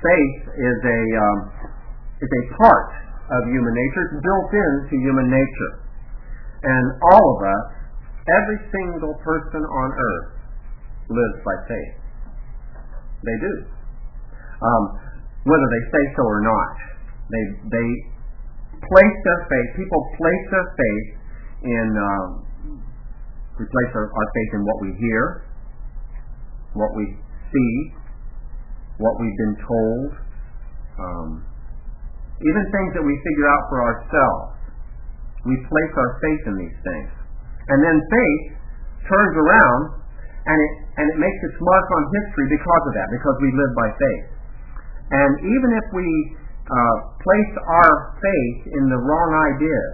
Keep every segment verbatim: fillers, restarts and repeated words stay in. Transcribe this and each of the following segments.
faith is a um, is a part of human nature. It's built into human nature. And all of us, every single person on earth, lives by faith. They do. Um, whether they say so or not. They they place their faith, people place their faith in, um, we place our, our faith in what we hear, what we see, what we've been told, um, even things that we figure out for ourselves. We place our faith in these things. And then faith turns around and it, and it makes its mark on history because of that, because we live by faith. And even if we uh, place our faith in the wrong ideas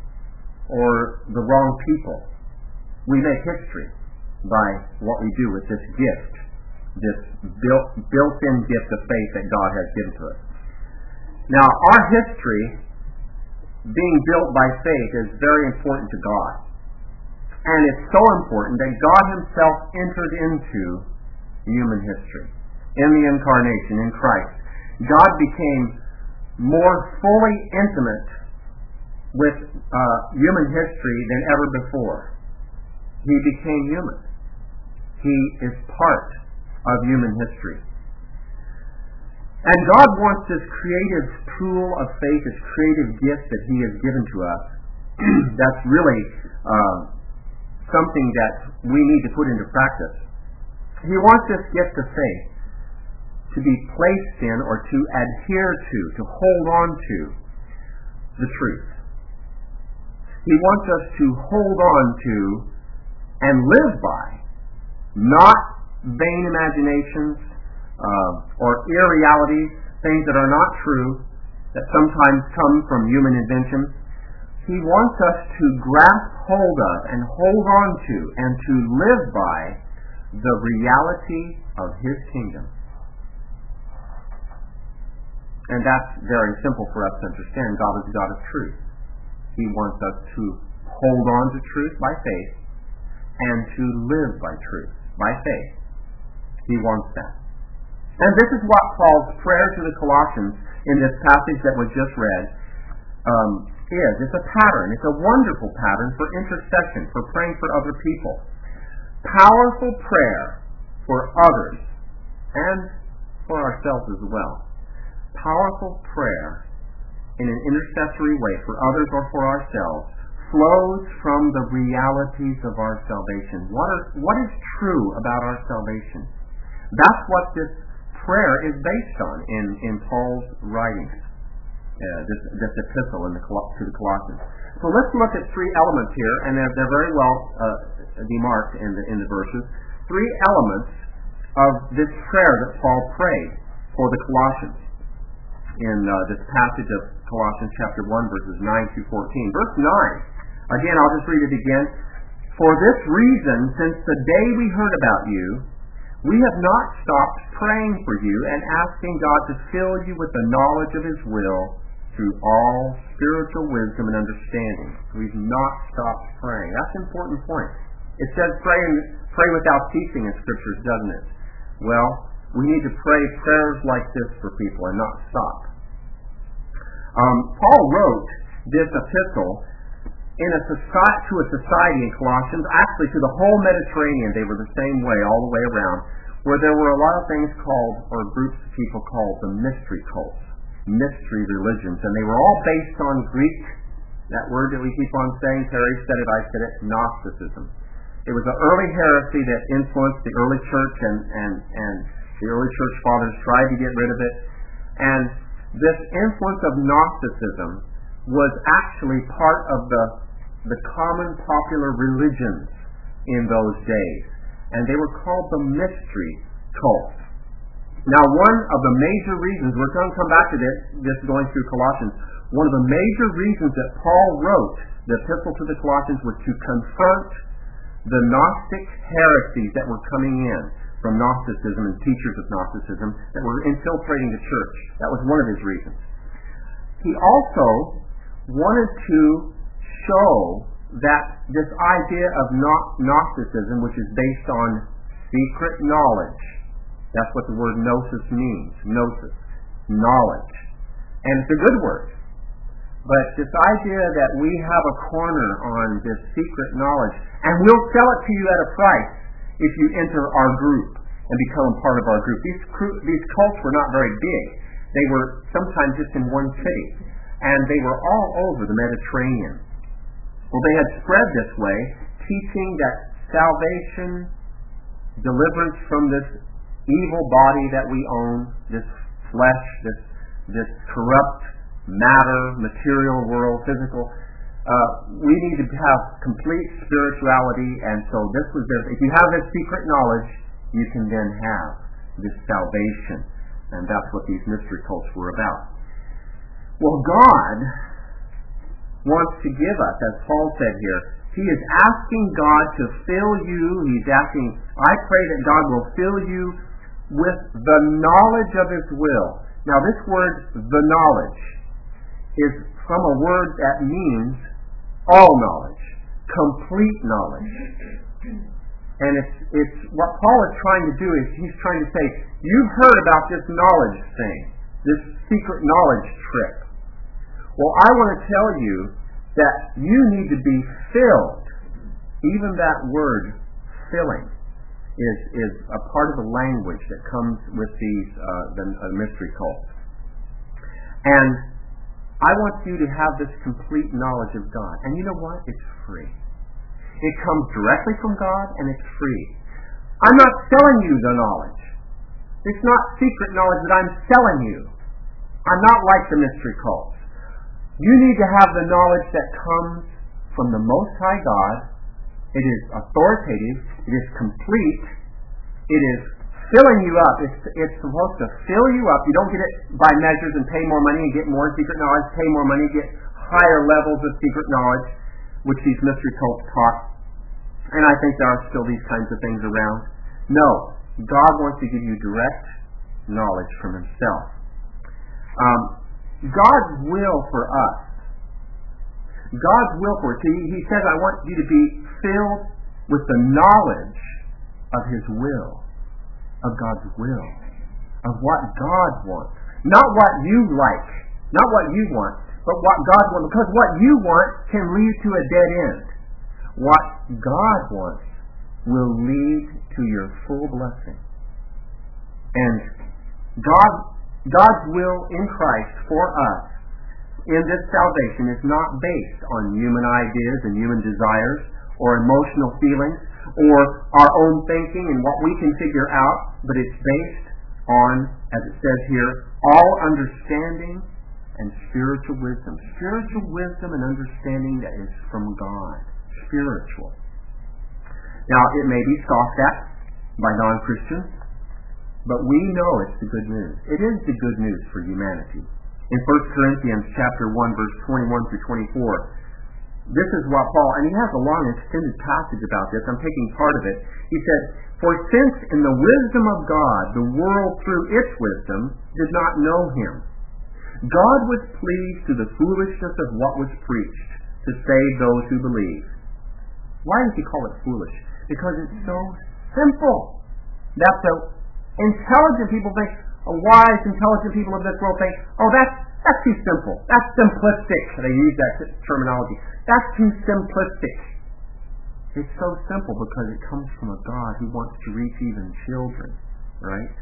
or the wrong people, we make history by what we do with this gift, this built, built-in gift of faith that God has given to us. Now, our history, being built by faith, is very important to God. And it's so important that God himself entered into human history. In the incarnation, in Christ, God became more fully intimate with uh, human history than ever before. He became human. He is part of human history. And God wants this creative tool of faith, this creative gift that he has given to us. That's really uh, something that we need to put into practice. He wants this gift of faith to be placed in or to adhere to, to hold on to the truth. He wants us to hold on to and live by, not vain imaginations uh, or irrealities, things that are not true, that sometimes come from human invention. He wants us to grasp hold of and hold on to and to live by the reality of his kingdom. And that's very simple for us to understand. God is a God of truth. He wants us to hold on to truth by faith and to live by truth by faith. He wants that. And this is what Paul's prayer to the Colossians in this passage that was just read um, is. It's a pattern. It's a wonderful pattern for intercession, for praying for other people. Powerful prayer for others and for ourselves as well. Powerful prayer in an intercessory way for others or for ourselves flows from the realities of our salvation. What, are, what is true about our salvation? That's what this prayer is based on in, in Paul's writings, uh, this, this epistle in the, to the Colossians. So let's look at three elements here, and they're, they're very well uh, demarked in the, in the verses. Three elements of this prayer that Paul prayed for the Colossians in uh, this passage of Colossians chapter one, verses nine through fourteen. Verse nine, again, I'll just read it again. For this reason, since the day we heard about you, we have not stopped praying for you and asking God to fill you with the knowledge of his will through all spiritual wisdom and understanding. We've not stopped praying. That's an important point. It says pray, pray without ceasing in Scriptures, doesn't it? Well, we need to pray prayers like this for people and not stop. Um, Paul wrote this epistle in a society, to a society in Colossians, actually to the whole Mediterranean. They were the same way all the way around, where there were a lot of things called, or groups of people called, the mystery cults, mystery religions, and they were all based on Greek, that word that we keep on saying, Terry said it, I said it, Gnosticism. It was an early heresy that influenced the early church, and, and, and the early church fathers tried to get rid of it. And this influence of Gnosticism was actually part of the, the common popular religions in those days. And they were called the mystery cults. Now, one of the major reasons, we're going to come back to this, this going through Colossians, one of the major reasons that Paul wrote the epistle to the Colossians was to confront the Gnostic heresies that were coming in from Gnosticism and teachers of Gnosticism that were infiltrating the church. That was one of his reasons. He also wanted to show that this idea of Gnosticism, which is based on secret knowledge, that's what the word gnosis means, gnosis, knowledge. And it's a good word. But this idea that we have a corner on this secret knowledge, and we'll sell it to you at a price if you enter our group and become part of our group. These, these cults were not very big. They were sometimes just in one city. And they were all over the Mediterranean. Well, they had spread this way, teaching that salvation, deliverance from this evil body that we own, this flesh, this this corrupt matter, material world, physical. Uh, we need to have complete spirituality, and so this was this. If you have this secret knowledge, you can then have this salvation, and that's what these mystery cults were about. Well, God wants to give us, as Paul said here, he is asking God to fill you. He's asking, I pray that God will fill you with the knowledge of his will. Now this word, the knowledge, is from a word that means all knowledge, complete knowledge. And it's it's what Paul is trying to do is he's trying to say, you've heard about this knowledge thing, this secret knowledge trick. Well, I want to tell you that you need to be filled. Even that word, filling, is is a part of the language that comes with these uh, the uh, mystery cults. And I want you to have this complete knowledge of God. And you know what? It's free. It comes directly from God, and it's free. I'm not selling you the knowledge. It's not secret knowledge that I'm selling you. I'm not like the mystery cults. You need to have the knowledge that comes from the Most High God. It is authoritative. It is complete. It is filling you up. It's, it's supposed to fill you up. You don't get it by measures and pay more money and get more secret knowledge, pay more money, get higher levels of secret knowledge, which these mystery cults taught. And I think there are still these kinds of things around. No. God wants to give you direct knowledge from himself. Um, God's will for us. God's will for us. He, he says, I want you to be filled with the knowledge of his will. Of God's will. Of what God wants. Not what you like. Not what you want. But what God wants. Because what you want can lead to a dead end. What God wants will lead to your full blessing. And God, God's will in Christ for us in this salvation is not based on human ideas and human desires or emotional feelings or our own thinking and what we can figure out, but it's based on, as it says here, all understanding and spiritual wisdom. Spiritual wisdom and understanding that is from God. Spiritual. Now, it may be scoffed at by non-Christians, but we know it's the good news. It is the good news for humanity. In First Corinthians chapter one, verse twenty-one through twenty-four, this is what Paul, and he has a long extended passage about this, I'm taking part of it. He said, for since in the wisdom of God, the world through its wisdom did not know him, God was pleased through the foolishness of what was preached to save those who believe. Why does he call it foolish? Because it's so simple. That's so intelligent people think, oh, wise, intelligent people of this world think, oh, that's that's too simple. That's simplistic. They use that terminology. That's too simplistic. It's so simple because it comes from a God who wants to reach even children, right?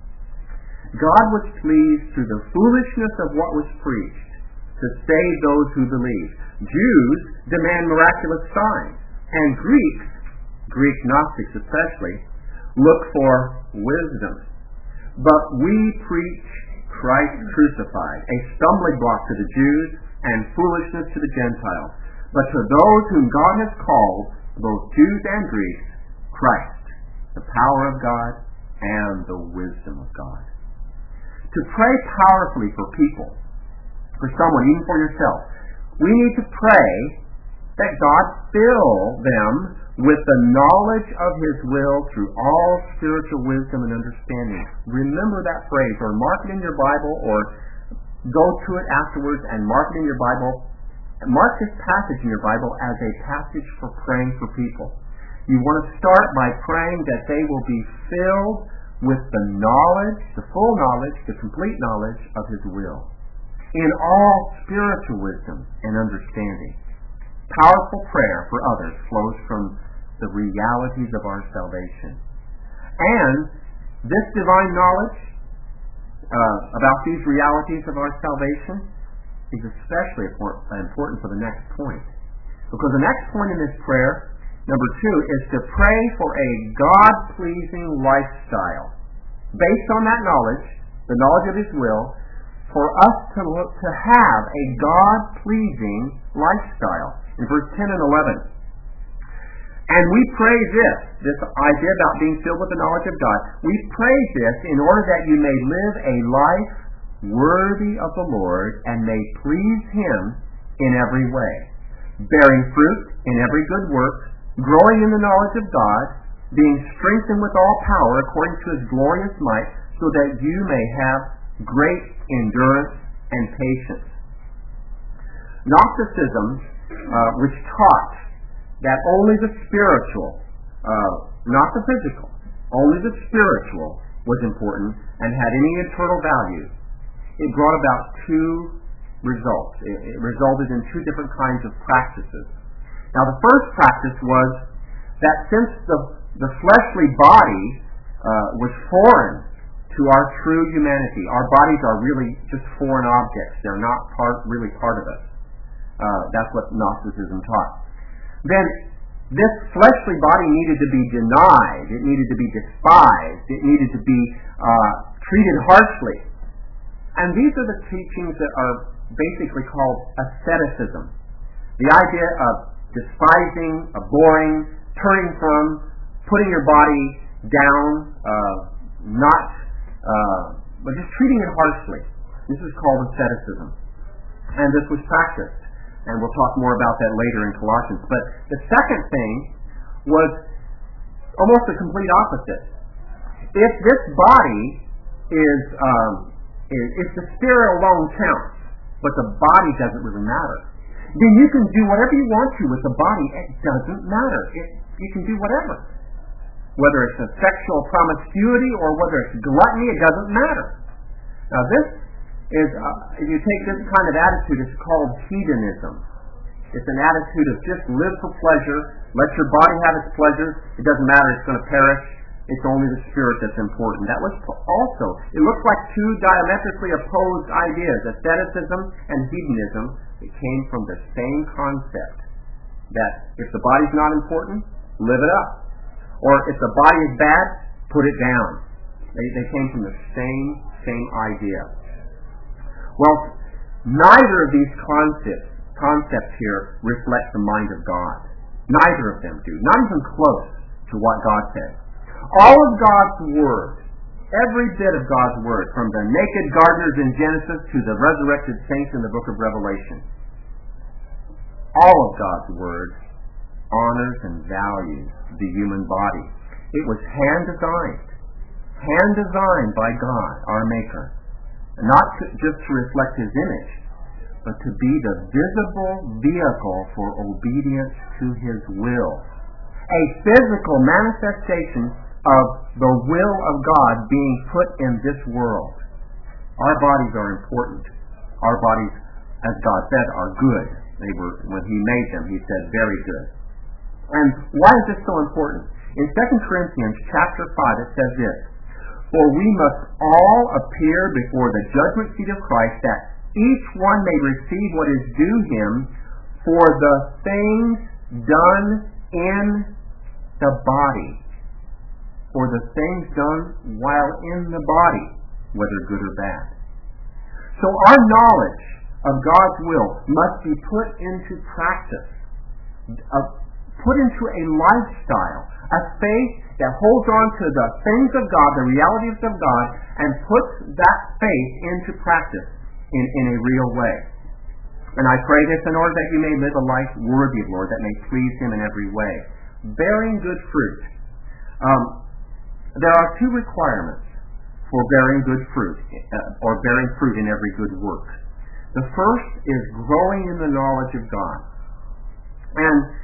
God was pleased through the foolishness of what was preached to save those who believe. Jews demand miraculous signs, and Greeks, Greek Gnostics especially, look for wisdom. But we preach Christ crucified, a stumbling block to the Jews and foolishness to the Gentiles. But to those whom God has called, both Jews and Greeks, Christ, the power of God and the wisdom of God. To pray powerfully for people, for someone, even for yourself, we need to pray that God fill them with the knowledge of his will through all spiritual wisdom and understanding. Remember that phrase, or mark it in your Bible, or go to it afterwards and mark it in your Bible. Mark this passage in your Bible as a passage for praying for people. You want to start by praying that they will be filled with the knowledge, the full knowledge, the complete knowledge of His will, in all spiritual wisdom and understanding. Powerful prayer for others flows from the realities of our salvation. And this divine knowledge uh, about these realities of our salvation is especially important for the next point. Because the next point in this prayer, number two, is to pray for a God-pleasing lifestyle. Based on that knowledge, the knowledge of His will, for us to look to have a God-pleasing lifestyle. In verse ten and eleven. And we pray this, this idea about being filled with the knowledge of God, we pray this in order that you may live a life worthy of the Lord and may please Him in every way, bearing fruit in every good work, growing in the knowledge of God, being strengthened with all power according to His glorious might, so that you may have great endurance and patience. Gnosticism, uh, which taught that only the spiritual, uh, not the physical, only the spiritual was important and had any eternal value, it brought about two results. It, it resulted in two different kinds of practices. Now, the first practice was that since the, the fleshly body uh, was foreign to our true humanity, our bodies are really just foreign objects. They're not part, really part of us. Uh, that's what Gnosticism taught. Then this fleshly body needed to be denied. It needed to be despised. It needed to be uh, treated harshly. And these are the teachings that are basically called asceticism. The idea of despising, abhorring, turning from, putting your body down, uh, not, uh, but just treating it harshly. This is called asceticism. And this was practiced. And we'll talk more about that later in Colossians. But the second thing was almost the complete opposite. If this body is, um, is if the spirit alone counts, but the body doesn't really matter, then you can do whatever you want to with the body. It doesn't matter. It, you can do whatever. Whether it's a sexual promiscuity or whether it's gluttony, it doesn't matter. Now this is, uh, if you take this kind of attitude, it's called hedonism. It's an attitude of just live for pleasure, let your body have its pleasure, it doesn't matter, it's going to perish, it's only the spirit that's important. That was also, it looks like two diametrically opposed ideas, asceticism and hedonism. It came from the same concept, that if the body's not important, live it up. Or if the body is bad, put it down. They, they came from the same, same idea. Well, neither of these concepts, concepts here reflect the mind of God. Neither of them do. Not even close to what God said. All of God's Word, every bit of God's Word, from the naked gardeners in Genesis to the resurrected saints in the book of Revelation, all of God's Word honors and values the human body. It was hand-designed. Hand-designed by God, our Maker. Not to, just to reflect His image, but to be the visible vehicle for obedience to His will. A physical manifestation of the will of God being put in this world. Our bodies are important. Our bodies, as God said, are good. They were, when He made them, He said, very good. And why is this so important? In Second Corinthians chapter five, it says this, for we must all appear before the judgment seat of Christ, that each one may receive what is due him for the things done in the body. For the things done while in the body, whether good or bad. So our knowledge of God's will must be put into practice, uh, put into a lifestyle, a faith that holds on to the things of God, the realities of God, and puts that faith into practice in, in a real way. And I pray this in order that you may live a life worthy of the Lord, that may please Him in every way. Bearing good fruit. Um, there are two requirements for bearing good fruit, uh, or bearing fruit in every good work. The first is growing in the knowledge of God. And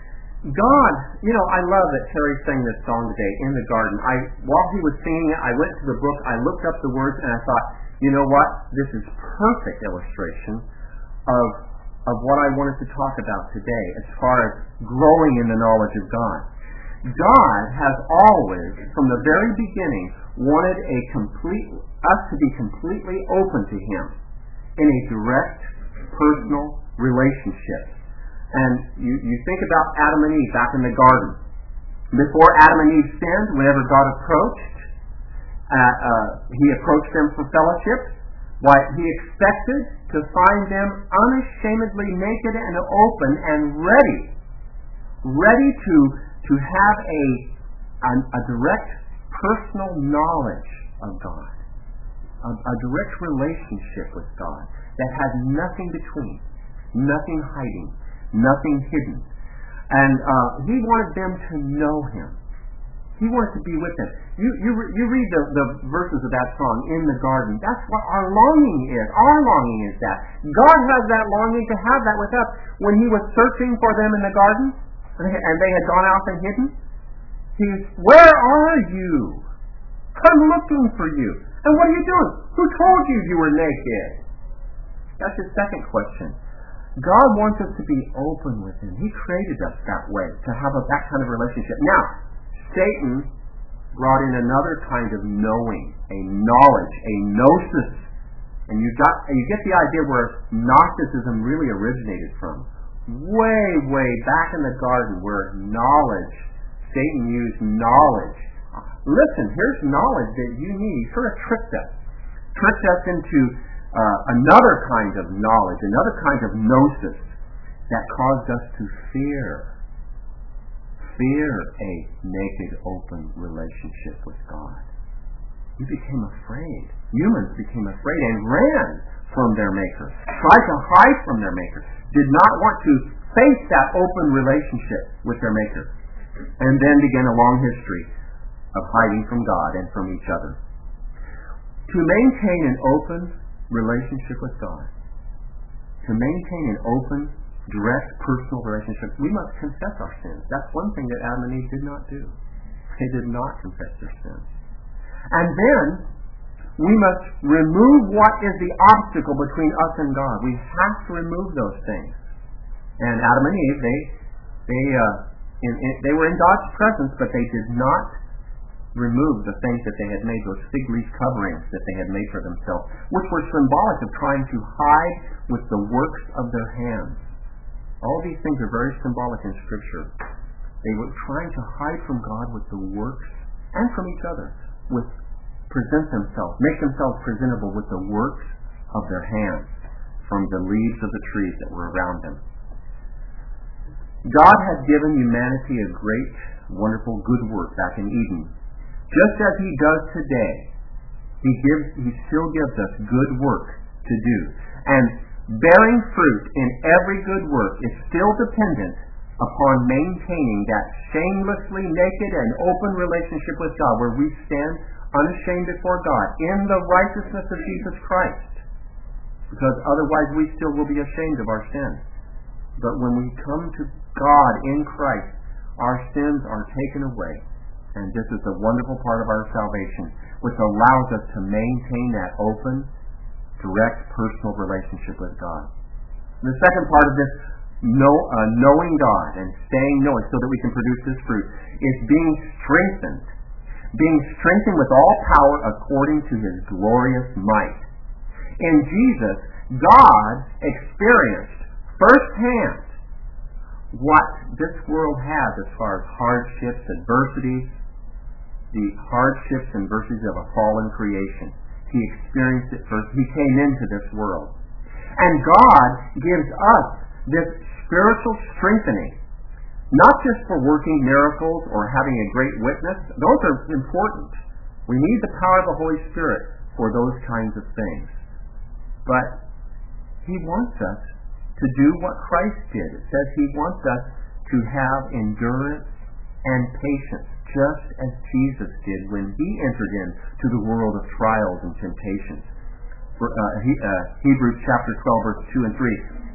God, you know, I love that Terry sang this song today, In the Garden. I, while he was singing it, I went to the book, I looked up the words, and I thought, you know what? This is perfect illustration of of what I wanted to talk about today as far as growing in the knowledge of God. God has always, from the very beginning, wanted a complete us to be completely open to Him in a direct, personal relationship. And you, you think about Adam and Eve back in the garden. Before Adam and Eve sinned, whenever God approached, uh, uh, He approached them for fellowship. Why, He expected to find them unashamedly naked and open and ready, ready to to have a a, a direct personal knowledge of God, a, a direct relationship with God that had nothing between, nothing hiding, nothing hidden. And uh, He wanted them to know Him. He wanted to be with them. You you you read the, the verses of that song, In the Garden. That's what our longing is. Our longing is that. God has that longing to have that with us. When He was searching for them in the garden, and they had gone out and hidden, He's, where are you? I'm looking for you. And what are you doing? Who told you you were naked? That's His second question. God wants us to be open with Him. He created us that way, to have a, that kind of relationship. Now, Satan brought in another kind of knowing, a knowledge, a gnosis. And you got you get the idea where Gnosticism really originated from. Way, way back in the garden where knowledge, Satan used knowledge. Listen, here's knowledge that you need. He sort of tricked us. Tricked us into uh, another kind of knowledge, another kind of gnosis that caused us to fear. Fear a naked, open relationship with God. We became afraid. Humans became afraid and ran from their Maker. Tried to hide from their Maker. Did not want to face that open relationship with their Maker. And then began a long history of hiding from God and from each other. To maintain an open relationship with God, to maintain an open, direct, personal relationship, we must confess our sins. That's one thing that Adam and Eve did not do. They did not confess their sins. And then, we must remove what is the obstacle between us and God. We have to remove those things. And Adam and Eve, they they uh, in, in, they were in God's presence, but they did not remove the things that they had made, those fig leaf coverings that they had made for themselves, which were symbolic of trying to hide with the works of their hands. All these things are very symbolic in Scripture. They were trying to hide from God with the works, and from each other, with present themselves, make themselves presentable with the works of their hands, from the leaves of the trees that were around them. God had given humanity a great, wonderful, good work back in Eden. Just as He does today, He gives, He still gives us good work to do. And bearing fruit in every good work is still dependent upon maintaining that shamelessly naked and open relationship with God, where we stand unashamed before God in the righteousness of Jesus Christ. Because otherwise we still will be ashamed of our sins. But when we come to God in Christ, our sins are taken away. And this is the wonderful part of our salvation, which allows us to maintain that open, direct, personal relationship with God. And the second part of this, know, uh, knowing God and staying knowing so that we can produce this fruit, is being strengthened. Being strengthened with all power according to His glorious might. In Jesus, God experienced firsthand what this world has as far as hardships, adversities, the hardships and adversities of a fallen creation. He experienced it first. He came into this world. And God gives us this spiritual strengthening, not just for working miracles or having a great witness. Those are important. We need the power of the Holy Spirit for those kinds of things. But He wants us to do what Christ did. It says He wants us to have endurance and patience, just as Jesus did when He entered into the world of trials and temptations. For, uh, he, uh, Hebrews chapter twelve, verse two and three.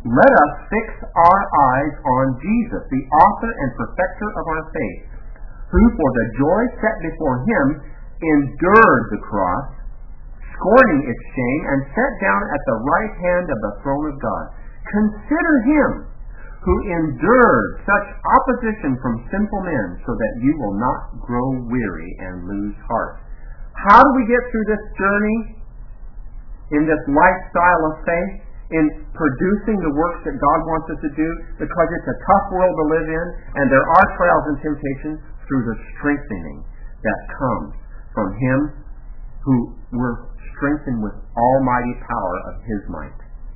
let us fix our eyes on Jesus, the author and perfecter of our faith, who for the joy set before him endured the cross, scorning its shame, and sat down at the right hand of the throne of God. Consider him who endured such opposition from sinful men, so that you will not grow weary and lose heart. How do we get through this journey in this lifestyle of faith, in producing the works that God wants us to do? Because it's a tough world to live in, and there are trials and temptations. Through the strengthening that comes from him who we're strengthened with almighty power of his might.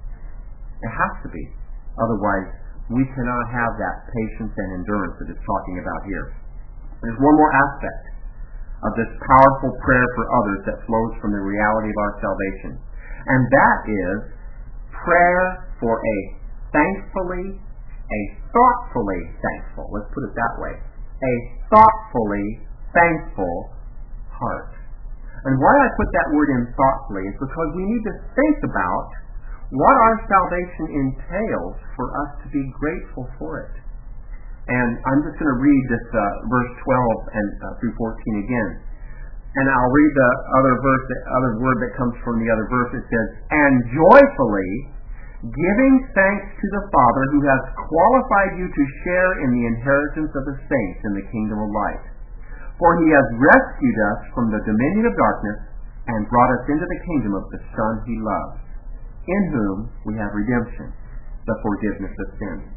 It has to be. Otherwise, we cannot have that patience and endurance that it's talking about here. There's one more aspect of this powerful prayer for others that flows from the reality of our salvation. And that is prayer for a thankfully, a thoughtfully thankful, let's put it that way, a thoughtfully thankful heart. And why I put that word in thoughtfully is because we need to think about what our salvation entails for us to be grateful for it. And I'm just going to read this uh, verse twelve and uh, through fourteen again. And I'll read the other verse, the other word that comes from the other verse. It says, "And joyfully giving thanks to the Father who has qualified you to share in the inheritance of the saints in the kingdom of light. For he has rescued us from the dominion of darkness and brought us into the kingdom of the Son he loves, in whom we have redemption, the forgiveness of sins."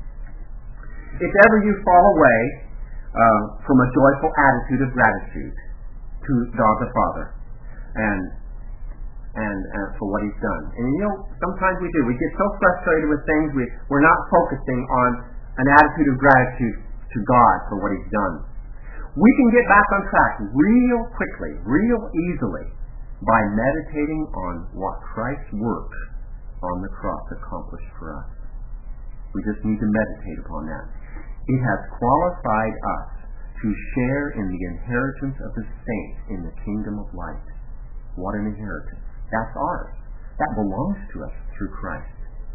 If ever you fall away uh, from a joyful attitude of gratitude to God the Father, and And, and for what he's done. And you know, sometimes we do. We get so frustrated with things, we, we're not focusing on an attitude of gratitude to God for what he's done. We can get back on track real quickly, real easily, by meditating on what Christ's work on the cross accomplished for us. We just need to meditate upon that. It has qualified us to share in the inheritance of the saints in the kingdom of light. What an inheritance. That's ours. That belongs to us through Christ.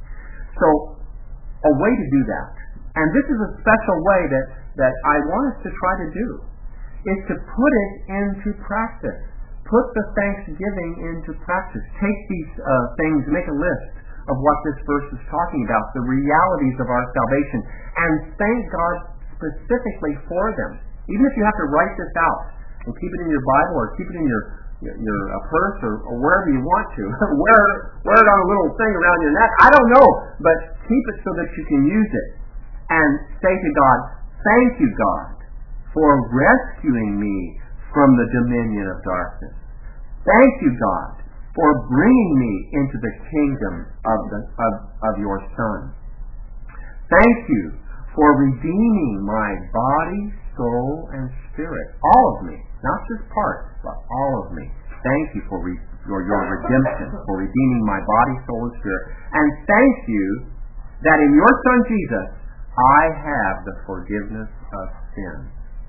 So, a way to do that, and this is a special way that, that I want us to try to do, is to put it into practice. Put the thanksgiving into practice. Take these uh, things, make a list of what this verse is talking about, the realities of our salvation, and thank God specifically for them. Even if you have to write this out and keep it in your Bible or keep it in your your, your uh, purse or, or wherever you want to. wear, wear it on a little thing around your neck. I don't know. But keep it so that you can use it. And say to God, thank you, God, for rescuing me from the dominion of darkness. Thank you, God, for bringing me into the kingdom of, the, of, of your Son. Thank you for redeeming my body, soul, and spirit. All of me. Not just parts, but all of me. Thank you for re- your, your redemption, for redeeming my body, soul, and spirit. And thank you that in your Son Jesus, I have the forgiveness of sins.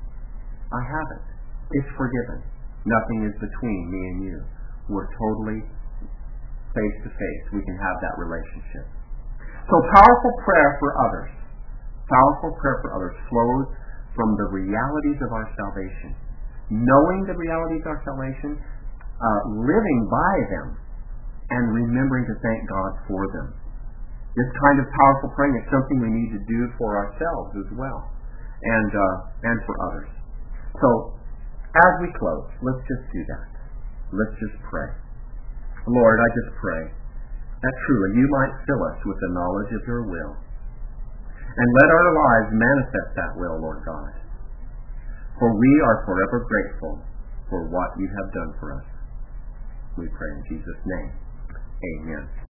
I have it. It's forgiven. Nothing is between me and you. We're totally face to face. We can have that relationship. So powerful prayer for others. Powerful prayer for others flows from the realities of our salvation. Knowing the realities of our salvation, uh, living by them, and remembering to thank God for them. This kind of powerful praying is something we need to do for ourselves as well, and uh, and for others. So, as we close, let's just do that. Let's just pray. Lord, I just pray that truly you might fill us with the knowledge of your will, and let our lives manifest that will, Lord God. For we are forever grateful for what you have done for us. We pray in Jesus' name. Amen.